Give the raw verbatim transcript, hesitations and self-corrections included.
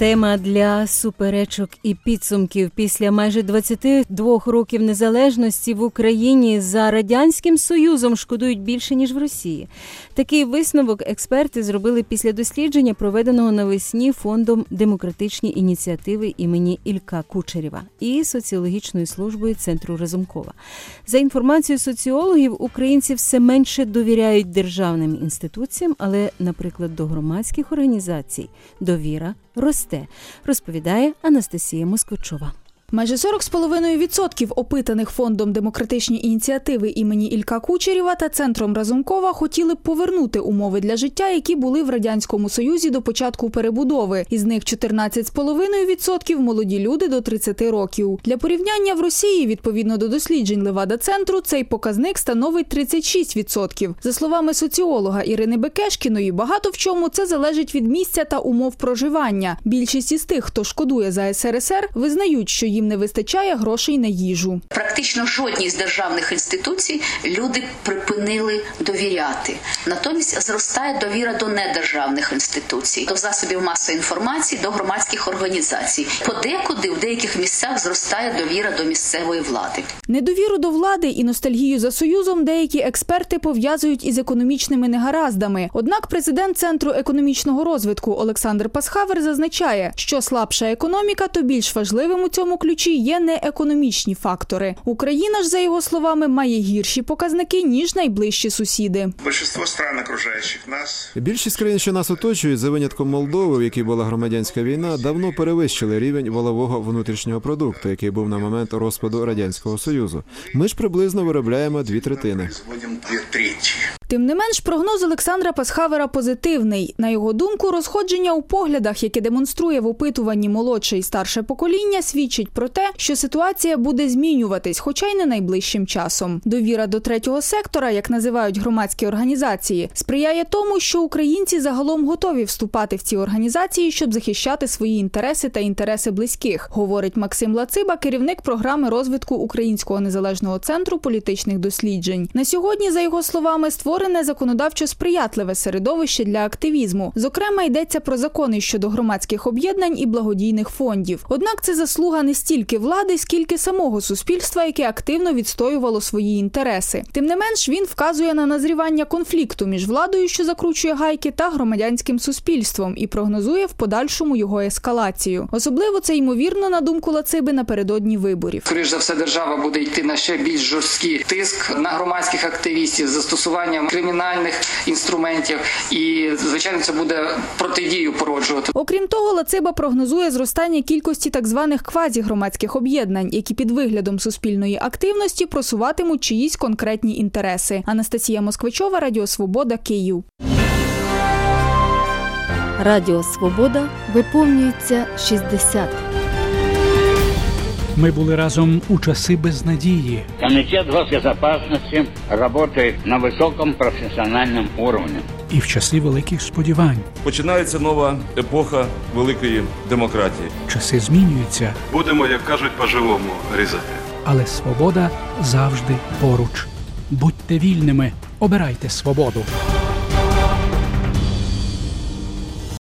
Тема для суперечок і підсумків. Після майже двадцяти двох років незалежності в Україні за Радянським Союзом шкодують більше, ніж в Росії. Такий висновок експерти зробили після дослідження, проведеного навесні Фондом «Демократичні ініціативи» імені Ілька Кучерєва і соціологічною службою Центру Разумкова. За інформацією соціологів, українці все менше довіряють державним інституціям, але, наприклад, до громадських організацій довіра росте, розповідає Анастасія Москвичова. Майже сорок з половиною відсотків опитаних Фондом «Демократичні ініціативи» імені Ілька Кучерєва та Центром Разумкова хотіли б повернути умови для життя, які були в Радянському Союзі до початку перебудови. Із них чотирнадцять з половиною відсотків молоді люди до тридцяти років. Для порівняння в Росії, відповідно до досліджень Левада-центру, цей показник становить тридцять шість відсотків. За словами соціолога Ірини Бекешкіної, багато в чому це залежить від місця та умов проживання. Більшість із тих, хто шкодує за ес ер ес ер, визнають, що їм не вистачає грошей на їжу. Практично жодній з державних інституцій люди припинили довіряти. Натомість зростає довіра до недержавних інституцій, до засобів масової інформації, до громадських організацій. Подекуди в деяких місцях зростає довіра до місцевої влади. Недовіру до влади і ностальгію за Союзом деякі експерти пов'язують із економічними негараздами. Однак президент Центру економічного розвитку Олександр Пасхавер зазначає, що слабша економіка, то більш важливим у цьому ключі є не економічні фактори. Україна ж, за його словами, має гірші показники, ніж найближчі сусіди. Більшість країн, що нас оточують, за винятком Молдови, в якій була громадянська війна, давно перевищили рівень валового внутрішнього продукту, який був на момент розпаду Радянського Союзу. Ми ж приблизно виробляємо дві третини. Тим не менш, прогноз Олександра Пасхавера позитивний. На його думку, розходження у поглядах, яке демонструє в опитуванні молодше і старше покоління, свідчить про те, що ситуація буде змінюватись, хоча й не найближчим часом. Довіра до третього сектора, як називають громадські організації, сприяє тому, що українці загалом готові вступати в ці організації, щоб захищати свої інтереси та інтереси близьких, говорить Максим Лациба, керівник програми розвитку Українського незалежного центру політичних досліджень. На сьогодні, за його словами, створене законодавчо сприятливе середовище для активізму. Зокрема, йдеться про закони щодо громадських об'єднань і благодійних фондів. Однак це заслуга не стільки влади, скільки самого суспільства, яке активно відстоювало свої інтереси. Тим не менш, він вказує на назрівання конфлікту між владою, що закручує гайки, та громадянським суспільством і прогнозує в подальшому його ескалацію. Особливо це ймовірно, на думку Лациби, напередодні виборів. Скоріше за все, держава буде йти на ще більш жорсткий тиск на громадських активістів з застосуванням кримінальних інструментів і, звичайно, це буде протидію породжувати. Окрім того, Лациба прогнозує зростання кількості так званих квазігромадських об'єднань, які під виглядом суспільної активності просуватимуть чиїсь конкретні інтереси. Анастасія Москвичова, Радіо Свобода, Київ. Радіо Свобода виповнюється шістдесят. Ми були разом у часи безнадії. Комітет госбезопасности працює на високому професіональному рівні. І в часи великих сподівань. Починається нова епоха великої демократії. Часи змінюються. Будемо, як кажуть, по-живому різати. Але свобода завжди поруч. Будьте вільними, обирайте свободу.